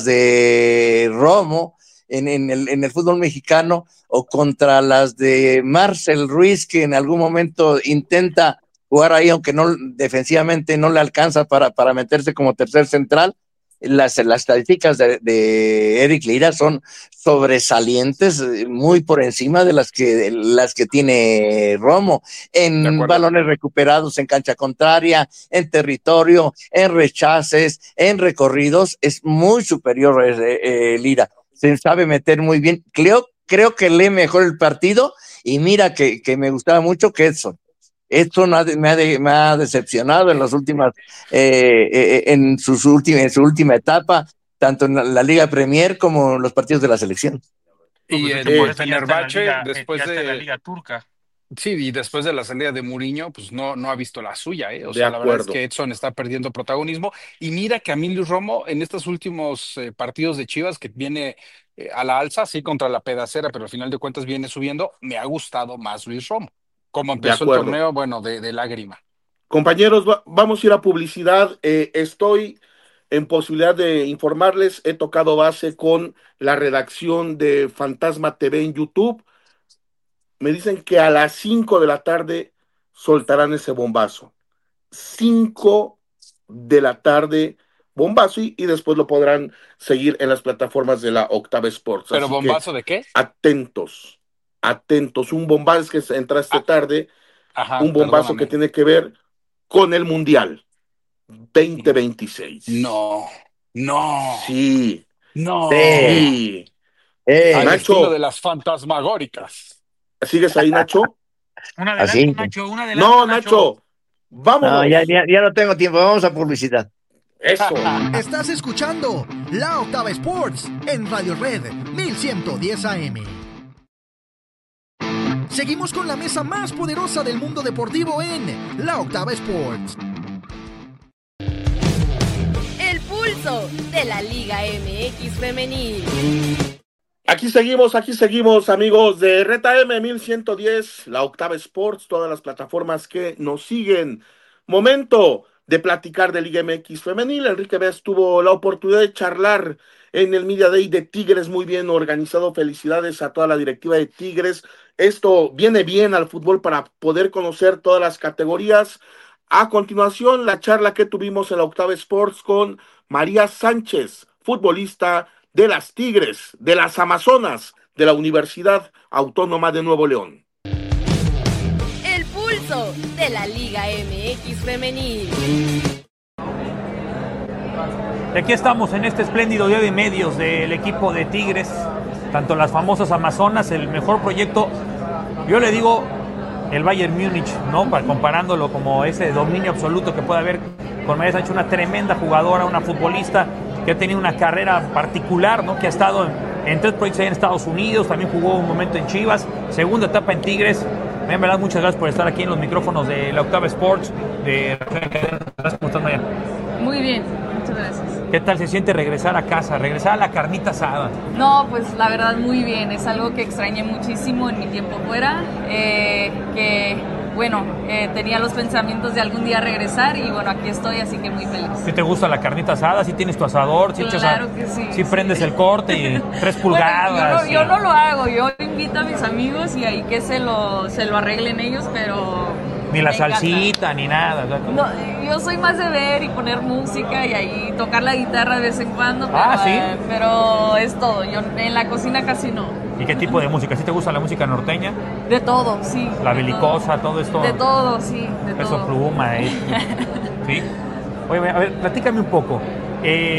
de Romo en, en, el, en el fútbol mexicano o contra las de Marcel Ruiz, que en algún momento intenta jugar ahí, aunque no defensivamente no le alcanza para, para meterse como tercer central, las, las estadísticas de, de Eric Lira son sobresalientes, muy por encima de las que, de las que tiene Romo, en balones recuperados en cancha contraria, en territorio, en rechaces, en recorridos, es muy superior eh, eh, Lira, se sabe meter muy bien, creo, creo que lee mejor el partido, y mira que, que me gustaba mucho que Edson. Esto me ha, me, ha, me ha decepcionado en las últimas, eh, eh, en, sus última, en su última etapa, tanto en la, la Liga Premier como en los partidos de la selección. Y pues el eh, Fenerbahce, la después de la Liga Turca. Sí, y después de la salida de Mourinho, pues no, no ha visto la suya, ¿eh? O de sea, acuerdo. La verdad es que Edson está perdiendo protagonismo. Y mira que a mí Luis Romo, en estos últimos eh, partidos de Chivas, que viene eh, a la alza, sí, contra la pedacera, pero al final de cuentas viene subiendo, me ha gustado más Luis Romo. Como empezó el torneo, bueno, de, de lágrima. Compañeros, va, vamos a ir a publicidad. Eh, estoy en posibilidad de informarles. He tocado base con la redacción de Fantasma T V en YouTube. Me dicen que a las cinco de la tarde soltarán ese bombazo. cinco de la tarde, bombazo, y, y después lo podrán seguir en las plataformas de la Octava Sports. ¿Pero Así bombazo que, de qué? Atentos, atentos. Un bombazo que entra esta tarde. Ajá, un bombazo perdóname. que tiene que ver con el Mundial veinte veintiséis. No, no. Sí. No. Sí. Eh, Al Nacho. estilo de las fantasmagóricas. ¿Sigues ahí, Nacho? Un adelanto, Así. Nacho, un adelanto, No, Nacho. Vámonos. No, ya, ya, ya no tengo tiempo. Vamos a publicidad. Eso. Estás escuchando La Octava Sports en Radio Red mil ciento diez A M. Seguimos con la mesa más poderosa del mundo deportivo en La Octava Sports. El pulso de la Liga M X Femenil. Aquí seguimos, aquí seguimos, amigos de Reta M mil ciento diez, La Octava Sports, todas las plataformas que nos siguen. Momento de platicar de Liga M X Femenil. Enrique Vélez tuvo la oportunidad de charlar en el Media Day de Tigres, muy bien organizado. Felicidades a toda la directiva de Tigres. Esto viene bien al fútbol para poder conocer todas las categorías. A continuación, la charla que tuvimos en la Octava Sports con María Sánchez, futbolista de las Tigres, de las Amazonas, de la Universidad Autónoma de Nuevo León. El pulso de la Liga M X Femenil. Y aquí estamos en este espléndido día de medios del equipo de Tigres, tanto las famosas Amazonas, el mejor proyecto, yo le digo el Bayern Múnich, ¿no? Para comparándolo como ese dominio absoluto que puede haber con María Sánchez, una tremenda jugadora, una futbolista que ha tenido una carrera particular, ¿no? Que ha estado en, en tres proyectos ahí en Estados Unidos, también jugó un momento en Chivas, segunda etapa en Tigres. En verdad, muchas gracias por estar aquí en los micrófonos de la Octava Sports. De... ¿Cómo estás, Maya? Muy bien, muchas gracias. ¿Qué tal se siente regresar a casa, regresar a la carnita asada? No, pues la verdad muy bien, es algo que extrañé muchísimo en mi tiempo fuera, eh, que bueno, eh, tenía los pensamientos de algún día regresar y bueno, aquí estoy, así que muy feliz. ¿Sí te gusta la carnita asada? ¿Sí tienes tu asador? ¿Sí claro echas a... que sí. ¿Sí prendes sí. el corte y tres pulgadas? Bueno, yo, no, yo no lo hago, yo invito a mis amigos y ahí que se lo, se lo arreglen ellos, pero... Ni la salsita, ni nada. No, yo soy más de ver y poner música y ahí tocar la guitarra de vez en cuando, pero, ah, ¿sí? eh, pero es todo. Yo en la cocina casi no. ¿Y qué tipo de música? ¿Sí te gusta la música norteña? De todo, sí. La de belicosa, todo. todo esto. De todo, sí, de Peso todo. Pluma, eh. ¿Sí? Oye, a ver, platícame un poco. Eh,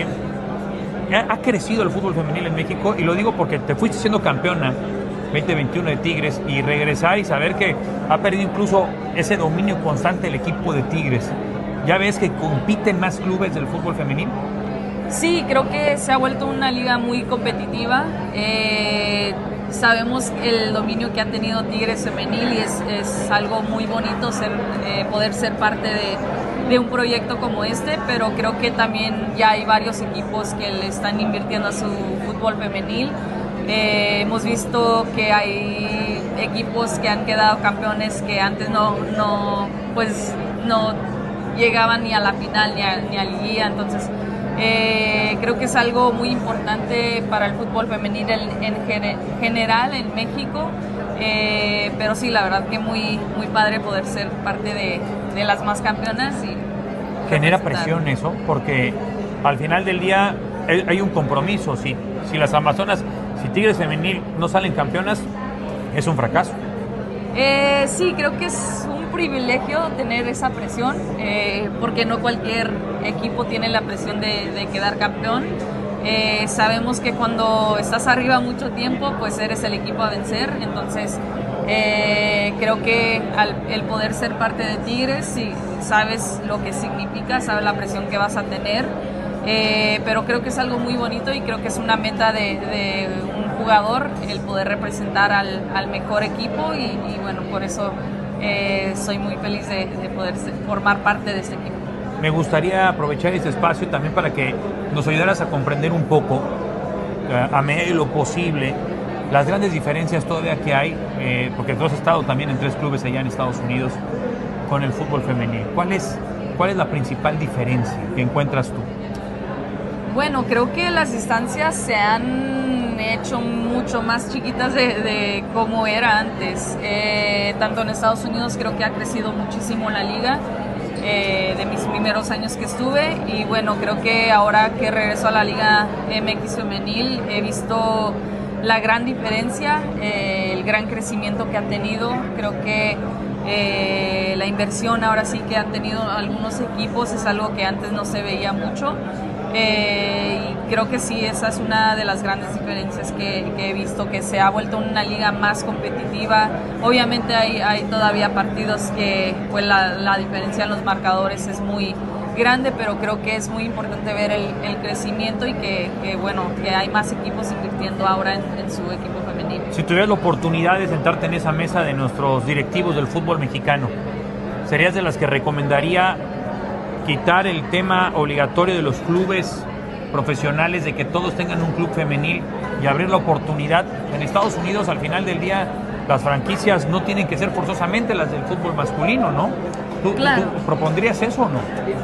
ha crecido el fútbol femenil en México, y lo digo porque te fuiste siendo campeona veinte veintiuno de Tigres, y regresar y saber que ha perdido incluso ese dominio constante el equipo de Tigres. ¿Ya ves que compiten más clubes del fútbol femenil? Sí, creo que se ha vuelto una liga muy competitiva. Eh, sabemos el dominio que ha tenido Tigres femenil, y es, es algo muy bonito ser, eh, poder ser parte de, de un proyecto como este, pero creo que también ya hay varios equipos que le están invirtiendo a su fútbol femenil. Eh, hemos visto que hay equipos que han quedado campeones que antes no, no, pues, no llegaban ni a la final ni a, ni a liguilla, entonces eh, creo que es algo muy importante para el fútbol femenil en, en gene, general en México, eh, pero sí, la verdad que muy, muy padre poder ser parte de, de las más campeonas. Y genera presión eso, porque al final del día hay un compromiso. Si, si las Amazonas, si Tigres femenil no salen campeonas, es un fracaso. Eh, sí, creo que es un privilegio tener esa presión, eh, porque no cualquier equipo tiene la presión de, de quedar campeón. Eh, sabemos que cuando estás arriba mucho tiempo, pues eres el equipo a vencer. Entonces, eh, creo que al, el poder ser parte de Tigres, si sabes lo que significa, sabes la presión que vas a tener. Eh, pero creo que es algo muy bonito, y creo que es una meta de, de un jugador el poder representar al, al mejor equipo, y, y bueno, por eso eh, soy muy feliz de, de poder ser, formar parte de este equipo. Me gustaría aprovechar este espacio también para que nos ayudaras a comprender un poco, a medida de lo posible, las grandes diferencias todavía que hay, eh, porque tú has estado también en tres clubes allá en Estados Unidos con el fútbol femenil. ¿Cuál es, cuál es la principal diferencia que encuentras tú? Bueno, creo que las distancias se han hecho mucho más chiquitas de, de cómo era antes. Eh, tanto en Estados Unidos creo que ha crecido muchísimo la liga, eh, de mis primeros años que estuve, y bueno, creo que ahora que regreso a la Liga M X femenil he visto la gran diferencia, eh, el gran crecimiento que ha tenido. Creo que eh, la inversión ahora sí que han tenido algunos equipos es algo que antes no se veía mucho. Eh, y creo que sí, esa es una de las grandes diferencias que, que he visto, que se ha vuelto una liga más competitiva. Obviamente hay, hay todavía partidos que pues la, la diferencia en los marcadores es muy grande, pero creo que es muy importante ver el, el crecimiento, y que, que bueno, que hay más equipos invirtiendo ahora en, en su equipo femenino. Si tuvieras la oportunidad de sentarte en esa mesa de nuestros directivos del fútbol mexicano, ¿serías de las que recomendaría quitar el tema obligatorio de los clubes profesionales, de que todos tengan un club femenil, y abrir la oportunidad? En Estados Unidos, al final del día, las franquicias no tienen que ser forzosamente las del fútbol masculino, ¿no? ¿Tú, claro. ¿tú propondrías eso o no?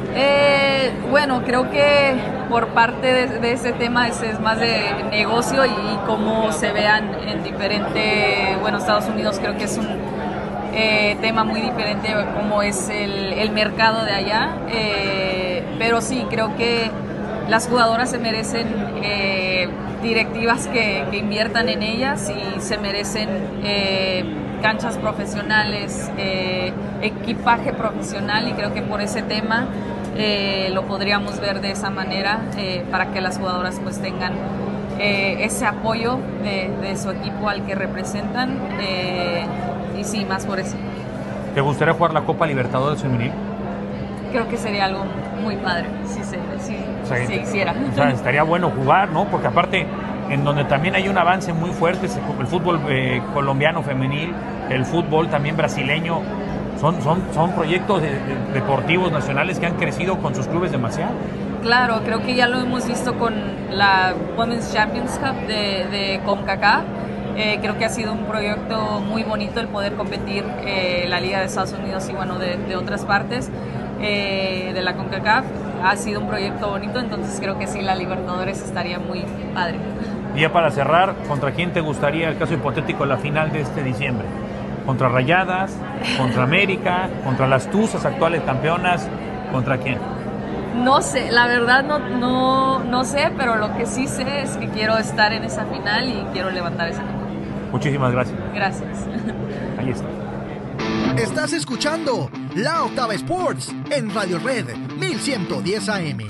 Eh, bueno, creo que por parte de, de ese tema es, es más de negocio, y, y cómo se vean en diferente, bueno, Estados Unidos creo que es un Eh, tema muy diferente como es el, el mercado de allá, eh, pero sí, creo que las jugadoras se merecen eh, directivas que, que inviertan en ellas, y se merecen eh, canchas profesionales, eh, equipaje profesional, y creo que por ese tema eh, lo podríamos ver de esa manera, eh, para que las jugadoras pues tengan eh, ese apoyo de, de su equipo al que representan. eh, Y sí, más por eso. ¿Te gustaría jugar la Copa Libertadores femenil? Creo que sería algo muy padre si se, si, O sea, se hiciera. O sea, estaría bueno jugar, ¿no? Porque aparte, en donde también hay un avance muy fuerte, es el fútbol eh, colombiano femenil, el fútbol también brasileño, son, son, son proyectos de, de, deportivos nacionales que han crecido con sus clubes demasiado. Claro, creo que ya lo hemos visto con la Women's Champions Cup de, de CONCACAF. Eh, creo que ha sido un proyecto muy bonito el poder competir eh, la Liga de Estados Unidos y bueno, de, de otras partes eh, de la CONCACAF. Ha sido un proyecto bonito, entonces creo que sí, la Libertadores estaría muy padre. Y ya para cerrar, ¿contra quién te gustaría, el caso hipotético, la final de este diciembre? ¿Contra Rayadas? ¿Contra América? ¿Contra las Tuzas, actuales campeonas? ¿Contra quién? No sé, la verdad no, no, no sé, pero lo que sí sé es que quiero estar en esa final y quiero levantar esa copa. Muchísimas gracias. Gracias. Ahí está. Estás escuchando La Octava Sports en Radio Red mil ciento diez A M.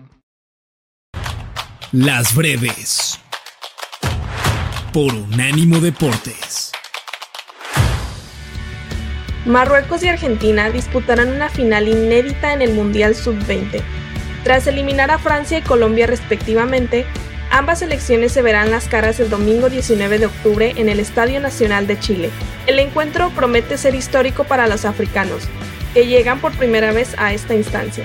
Las breves por Unánimo Deportes. Marruecos y Argentina disputarán una final inédita en el Mundial sub veinte. Tras eliminar a Francia y Colombia respectivamente, ambas selecciones se verán las caras el domingo diecinueve de octubre en el Estadio Nacional de Chile. El encuentro promete ser histórico para los africanos, que llegan por primera vez a esta instancia.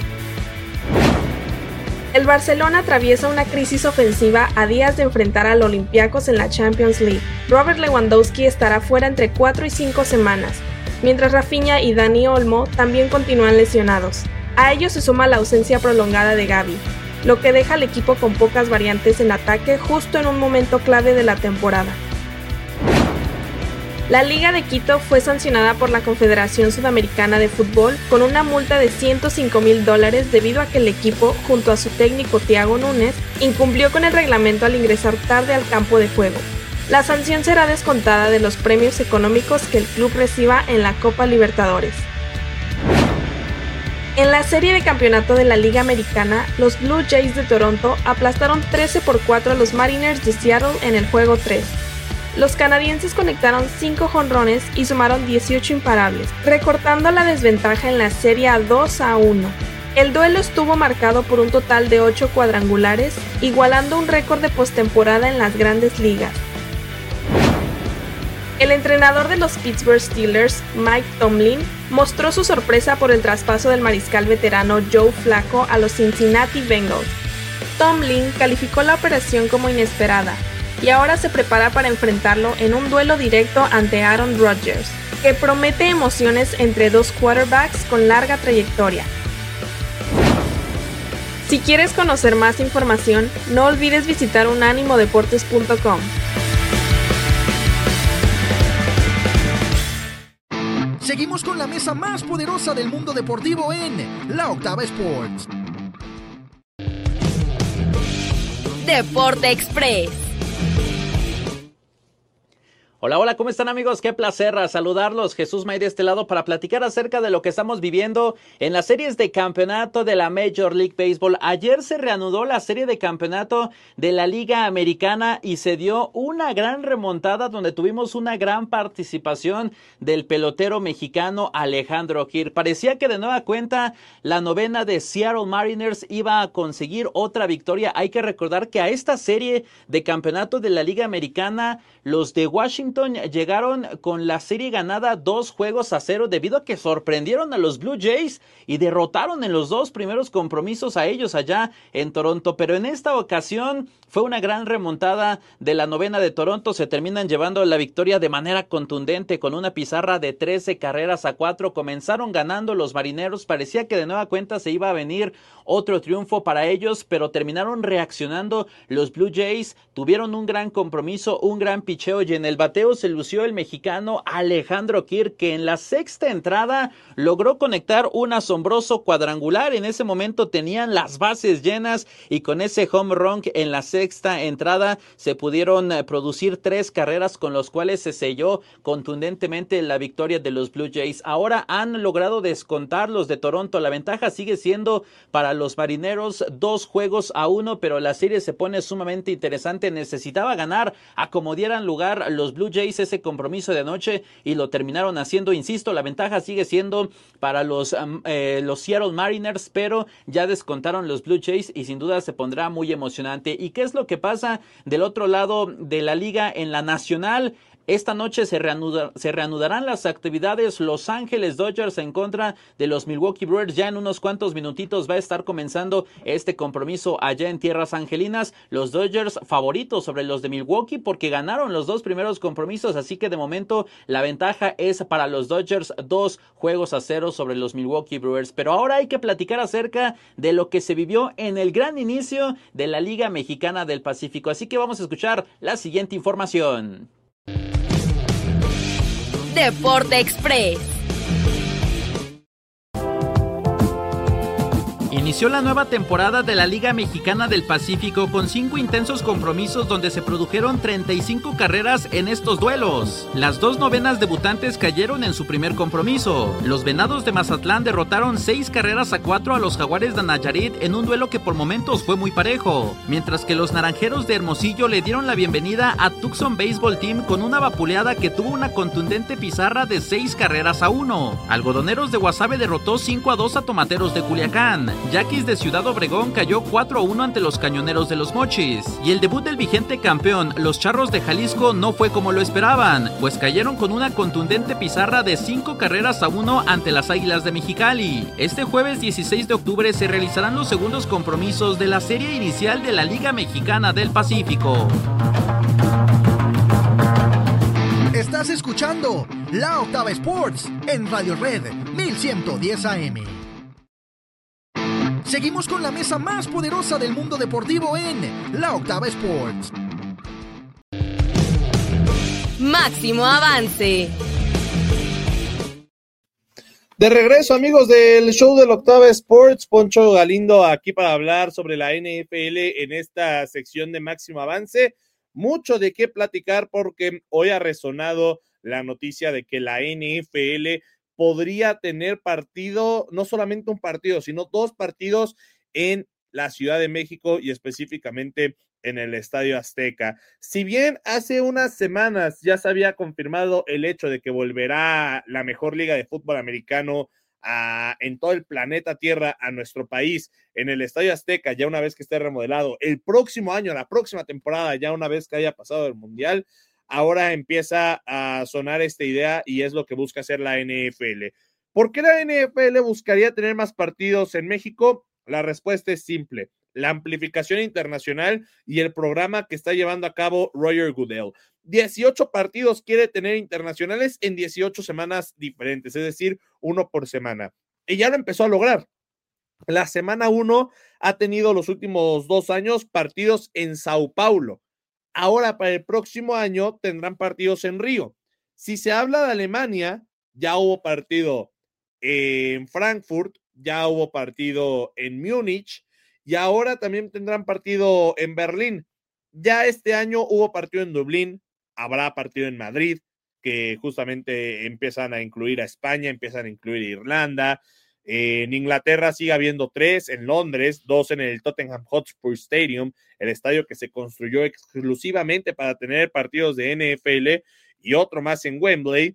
El Barcelona atraviesa una crisis ofensiva a días de enfrentar al Olympiacos en la Champions League. Robert Lewandowski estará fuera entre cuatro y cinco semanas, mientras Rafinha y Dani Olmo también continúan lesionados. A ello se suma la ausencia prolongada de Gavi, lo que deja al equipo con pocas variantes en ataque justo en un momento clave de la temporada. La Liga de Quito fue sancionada por la Confederación Sudamericana de Fútbol con una multa de ciento cinco mil dólares debido a que el equipo, junto a su técnico Thiago Núñez, incumplió con el reglamento al ingresar tarde al campo de juego. La sanción será descontada de los premios económicos que el club reciba en la Copa Libertadores. En la serie de campeonato de la Liga Americana, los Blue Jays de Toronto aplastaron trece por cuatro a los Mariners de Seattle en el juego tres. Los canadienses conectaron cinco jonrones y sumaron dieciocho imparables, recortando la desventaja en la serie a dos a uno. El duelo estuvo marcado por un total de ocho cuadrangulares, igualando un récord de postemporada en las grandes ligas. El entrenador de los Pittsburgh Steelers, Mike Tomlin, mostró su sorpresa por el traspaso del mariscal veterano Joe Flacco a los Cincinnati Bengals. Tomlin calificó la operación como inesperada y ahora se prepara para enfrentarlo en un duelo directo ante Aaron Rodgers, que promete emociones entre dos quarterbacks con larga trayectoria. Si quieres conocer más información, no olvides visitar unánimo deportes punto com. Seguimos con la mesa más poderosa del mundo deportivo en La Octava Sports. Deporte Express. Hola, hola, ¿cómo están amigos? Qué placer saludarlos. Jesús May de este lado para platicar acerca de lo que estamos viviendo en las series de campeonato de la Major League Baseball. Ayer se reanudó la serie de campeonato de la Liga Americana y se dio una gran remontada donde tuvimos una gran participación del pelotero mexicano Alejandro Kirk. Parecía que de nueva cuenta la novena de Seattle Mariners iba a conseguir otra victoria. Hay que recordar que a esta serie de campeonato de la Liga Americana los de Washington llegaron con la serie ganada dos juegos a cero debido a que sorprendieron a los Blue Jays y derrotaron en los dos primeros compromisos a ellos allá en Toronto. Pero en esta ocasión fue una gran remontada de la novena de Toronto. Se terminan llevando la victoria de manera contundente con una pizarra de trece carreras a cuatro. Comenzaron ganando los marineros. Parecía que de nueva cuenta se iba a venir otro triunfo para ellos, pero terminaron reaccionando los Blue Jays. Tuvieron un gran compromiso, un gran picheo y en el bateo se lució el mexicano Alejandro Kirk, que en la sexta entrada logró conectar un asombroso cuadrangular. En ese momento tenían las bases llenas y con ese home run en la sexta entrada se pudieron producir tres carreras con los cuales se selló contundentemente la victoria de los Blue Jays. Ahora han logrado descontar los de Toronto. La ventaja sigue siendo para los marineros dos juegos a uno, pero la serie se pone sumamente interesante. Necesitaba ganar a como dieran lugar los Blue Jays ese compromiso de anoche y lo terminaron haciendo. Insisto, la ventaja sigue siendo para los, um, eh, los Seattle Mariners, pero ya descontaron los Blue Jays y sin duda se pondrá muy emocionante. ¿Y qué es lo que pasa del otro lado de la liga en la nacional? Esta noche se, reanuda, se reanudarán las actividades. Los Ángeles Dodgers en contra de los Milwaukee Brewers. Ya en unos cuantos minutitos va a estar comenzando este compromiso allá en tierras angelinas. Los Dodgers favoritos sobre los de Milwaukee porque ganaron los dos primeros compromisos. Así que de momento la ventaja es para los Dodgers, dos juegos a cero sobre los Milwaukee Brewers. Pero ahora hay que platicar acerca de lo que se vivió en el gran inicio de la Liga Mexicana del Pacífico. Así que vamos a escuchar la siguiente información. Deporte Express. Inició la nueva temporada de la Liga Mexicana del Pacífico con cinco intensos compromisos donde se produjeron treinta y cinco carreras en estos duelos. Las dos novenas debutantes cayeron en su primer compromiso. Los Venados de Mazatlán derrotaron seis carreras a cuatro a los Jaguares de Nayarit en un duelo que por momentos fue muy parejo, mientras que los Naranjeros de Hermosillo le dieron la bienvenida a Tucson Baseball Team con una vapuleada que tuvo una contundente pizarra de seis carreras a uno. Algodoneros de Guasave derrotó cinco a dos a Tomateros de Culiacán. Yaquis de Ciudad Obregón cayó cuatro a uno ante los Cañoneros de Los Mochis. Y el debut del vigente campeón, los Charros de Jalisco, no fue como lo esperaban, pues cayeron con una contundente pizarra de cinco carreras a uno ante las Águilas de Mexicali. Este jueves dieciséis de octubre se realizarán los segundos compromisos de la serie inicial de la Liga Mexicana del Pacífico. Estás escuchando La Octava Sports en Radio Red mil ciento diez A M. Seguimos con la mesa más poderosa del mundo deportivo en La Octava Sports. Máximo avance. De regreso, amigos del show de La Octava Sports, Poncho Galindo aquí para hablar sobre la N F L en esta sección de Máximo Avance. Mucho de qué platicar porque hoy ha resonado la noticia de que la N F L podría tener partido, no solamente un partido, sino dos partidos en la Ciudad de México y específicamente en el Estadio Azteca. Si bien hace unas semanas ya se había confirmado el hecho de que volverá la mejor liga de fútbol americano a, en todo el planeta Tierra a nuestro país, en el Estadio Azteca, ya una vez que esté remodelado, el próximo año, la próxima temporada, ya una vez que haya pasado el Mundial, ahora empieza a sonar esta idea y es lo que busca hacer la N F L. ¿Por qué la N F L buscaría tener más partidos en México? La respuesta es simple: la amplificación internacional y el programa que está llevando a cabo Roger Goodell. dieciocho partidos quiere tener internacionales en dieciocho semanas diferentes, es decir, uno por semana. Y ya lo empezó a lograr. La semana uno ha tenido los últimos dos años partidos en Sao Paulo. Ahora para el próximo año tendrán partidos en Río. Si se habla de Alemania, ya hubo partido en Frankfurt, ya hubo partido en Múnich y ahora también tendrán partido en Berlín. Ya este año hubo partido en Dublín, habrá partido en Madrid, que justamente empiezan a incluir a España, empiezan a incluir a Irlanda. En Inglaterra sigue habiendo tres, en Londres, dos en el Tottenham Hotspur Stadium, el estadio que se construyó exclusivamente para tener partidos de N F L, y otro más en Wembley.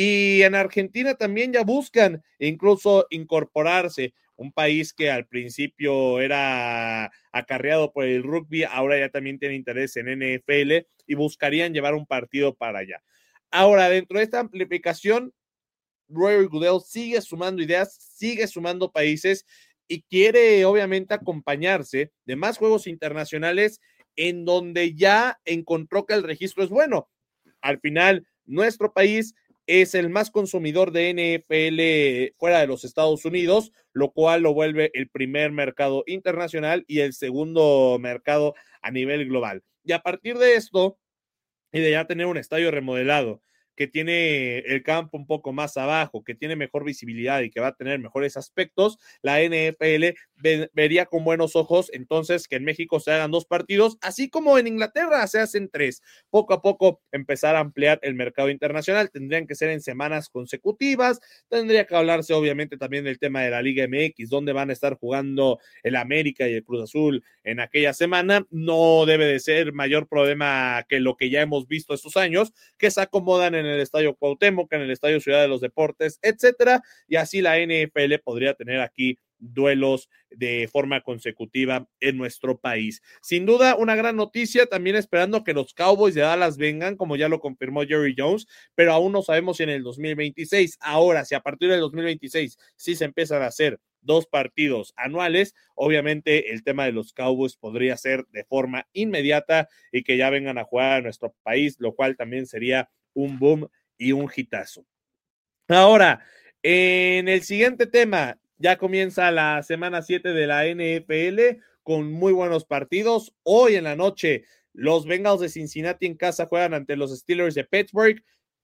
Y en Argentina también ya buscan incluso incorporarse, un país que al principio era acarreado por el rugby, ahora ya también tiene interés en N F L y buscarían llevar un partido para allá. Ahora, dentro de esta amplificación, Roger Goodell sigue sumando ideas, sigue sumando países y quiere obviamente acompañarse de más juegos internacionales en donde ya encontró que el registro es bueno. Al final, nuestro país es el más consumidor de N F L fuera de los Estados Unidos, lo cual lo vuelve el primer mercado internacional y el segundo mercado a nivel global. Y a partir de esto, y de ya tener un estadio remodelado, que tiene el campo un poco más abajo, que tiene mejor visibilidad y que va a tener mejores aspectos, la N F L ve, vería con buenos ojos entonces que en México se hagan dos partidos, así como en Inglaterra se hacen tres. Poco a poco empezar a ampliar el mercado internacional, tendrían que ser en semanas consecutivas, tendría que hablarse obviamente también del tema de la Liga M X, donde van a estar jugando el América y el Cruz Azul en aquella semana. No debe de ser mayor problema que lo que ya hemos visto estos años, que se acomodan en el Estadio Cuauhtémoc, en el Estadio Ciudad de los Deportes, etcétera, y así la N F L podría tener aquí duelos de forma consecutiva en nuestro país. Sin duda, una gran noticia, también esperando que los Cowboys de Dallas vengan, como ya lo confirmó Jerry Jones, pero aún no sabemos si en el dos mil veintiséis. Ahora, si a partir del dos mil veintiséis sí se empiezan a hacer dos partidos anuales, obviamente el tema de los Cowboys podría ser de forma inmediata y que ya vengan a jugar a nuestro país, lo cual también sería un boom y un hitazo. Ahora, en el siguiente tema, ya comienza la semana siete de la N F L con muy buenos partidos. Hoy en la noche, los Bengals de Cincinnati en casa juegan ante los Steelers de Pittsburgh.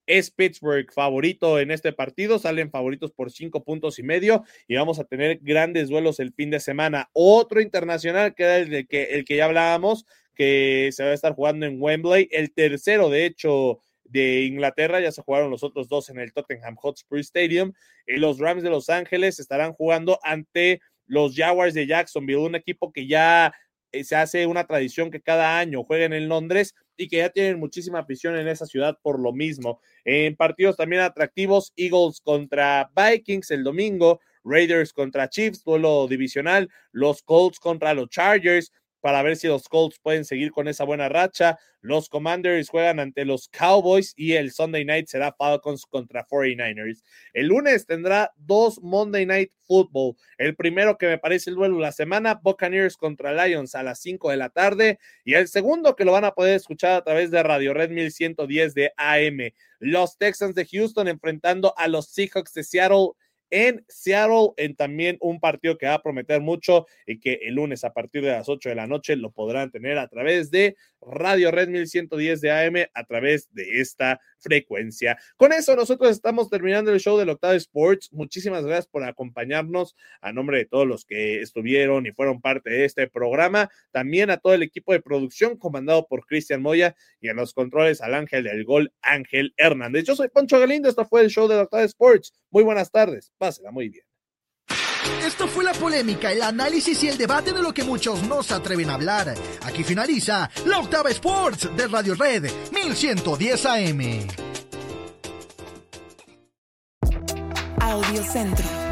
es Pittsburgh favorito en este partido, salen favoritos por cinco puntos y medio y vamos a tener grandes duelos el fin de semana. Otro internacional que era el, de que, el que ya hablábamos, que se va a estar jugando en Wembley, el tercero de hecho de Inglaterra, ya se jugaron los otros dos en el Tottenham Hotspur Stadium, y los Rams de Los Ángeles estarán jugando ante los Jaguars de Jacksonville, un equipo que ya se hace una tradición que cada año jueguen en Londres y que ya tienen muchísima afición en esa ciudad por lo mismo. En partidos también atractivos, Eagles contra Vikings el domingo, Raiders contra Chiefs, duelo divisional, los Colts contra los Chargers, para ver si los Colts pueden seguir con esa buena racha. Los Commanders juegan ante los Cowboys y el Sunday Night será Falcons contra cuarenta y nueve ers. El lunes tendrá dos Monday Night Football. El primero que me parece el duelo de la semana, Buccaneers contra Lions a las cinco de la tarde, y el segundo que lo van a poder escuchar a través de Radio Red mil ciento diez de A M. Los Texans de Houston enfrentando a los Seahawks de Seattle en Seattle, en también un partido que va a prometer mucho y que el lunes a partir de las ocho de la noche lo podrán tener a través de Radio Red mil ciento diez de A M, a través de esta frecuencia. Con eso nosotros estamos terminando el show del Octava Sports. Muchísimas gracias por acompañarnos, a nombre de todos los que estuvieron y fueron parte de este programa, también a todo el equipo de producción comandado por Cristian Moya y en los controles al ángel del gol, Ángel Hernández. Yo soy Poncho Galindo, esto fue el show del Octava Sports. Muy buenas tardes, pásela muy bien. Esto fue la polémica, el análisis y el debate de lo que muchos no se atreven a hablar. Aquí finaliza la Octava Sports de Radio Red mil ciento diez A M. Audio Centro.